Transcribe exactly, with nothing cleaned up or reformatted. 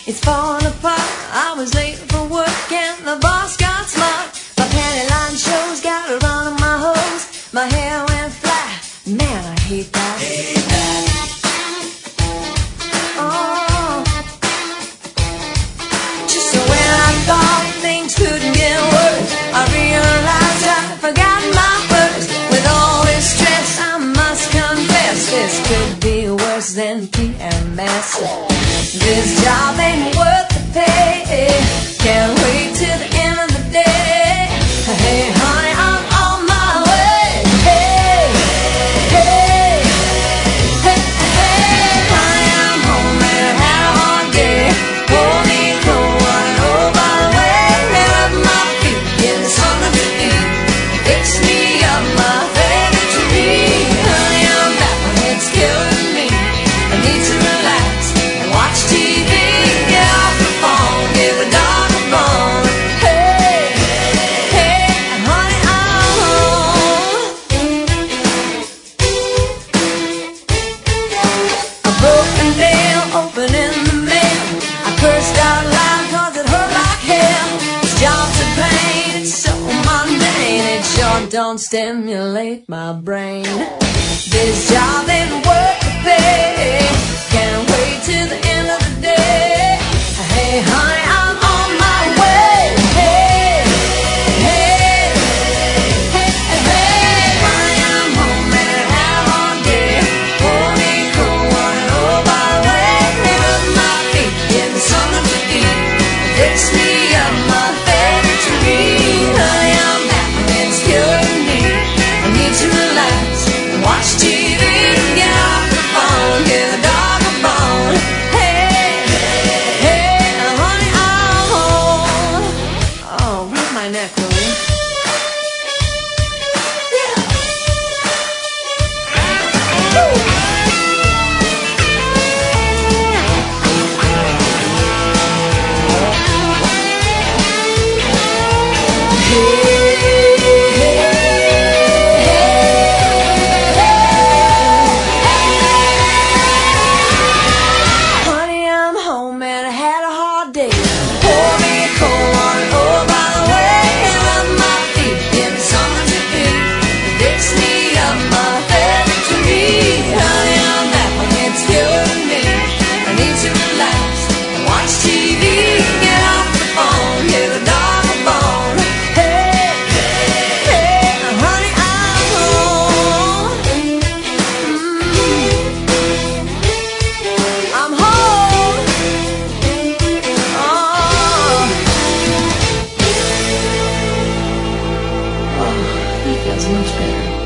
It's falling apart. I was late for work and the boss got smart. My panty line shows, got a run on my hose. My hair went flat. Man, I hate that. Hate that. Oh. Just when I thought things couldn't get worse, I realized I forgot my purse. With all this stress, I must confess, this could be worse than P M S. This job ain't worth the pay. Can't wait till the end of the day. Hey, honey, I'm on my way. Hey, hey, hey, hey, honey, I'm home and I had a hard day. Hold me cold, one oh, by the way. Lay up my feet, getting something to eat. Fix me up my favorite treat. Honey, I'm back, my head's killing me. I need to relax and watch T V. Get off the phone, give a dog a bone. Hey, hey, honey, I'm home. A broken nail, opening the mail. I cursed out loud cause it hurt like hell. This job's a pain, it's so mundane. It sure don't stimulate my brain. This job ain't worth the pay. Can't wait till the end of the day. Hey, honey, I'm on my way. Hey, hey, hey, hey, honey, I'm home and I had a hard day. Hold me cool, one oh, by the way. Lay up my feet, getting something to eat. Fix me up my favorite treat. Honey, I'm back, my head's killing me. I need to relax and watch T V. Get off the phone, give a dog a bone. Hey, hey, honey, I'm home. Oh, rub my neck, will you? Yeah. Woo. Honey, I'm home and I had a hard day. Pour me a cold one, oh, by the way. Rub my feet, give me something to eat. Fix me up my favorite treat. Honey, I'm back, my head's killing me. I need to relax and watch T V. Get off the phone, give a dog a bone. Hey, hey, honey, I'm home. Mm. I'm home. Oh. Oh, that feels much better.